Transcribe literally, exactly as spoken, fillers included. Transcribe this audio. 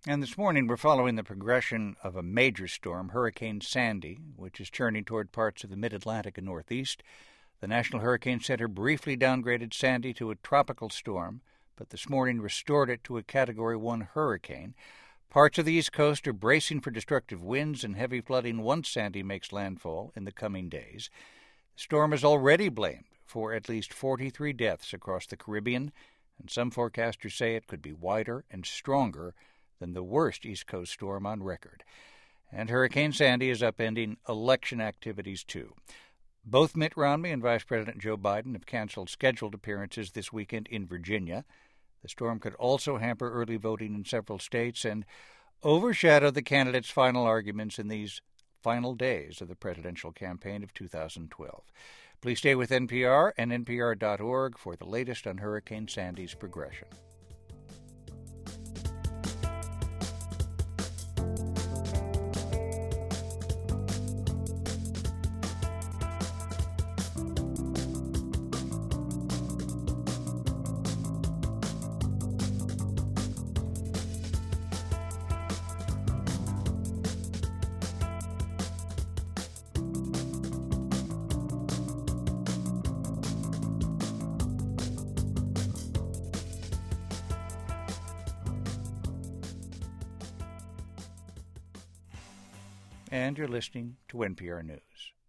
And this morning we're following the progression of a major storm, Hurricane Sandy, which is churning toward parts of the mid-Atlantic and Northeast. The National Hurricane Center briefly downgraded Sandy to a tropical storm, but this morning restored it to a Category one hurricane. Parts of the East Coast are bracing for destructive winds and heavy flooding once Sandy makes landfall in the coming days. The storm is already blamed for at least forty-three deaths across the Caribbean, and some forecasters say it could be wider and stronger than the worst East Coast storm on record. And Hurricane Sandy is upending election activities, too. Both Mitt Romney and Vice President Joe Biden have canceled scheduled appearances this weekend in Virginia. The storm could also hamper early voting in several states and overshadow the candidates' final arguments in these final days of the presidential campaign of two thousand twelve. Please stay with N P R and N P R dot org for the latest on Hurricane Sandy's progression. And you're listening to N P R News.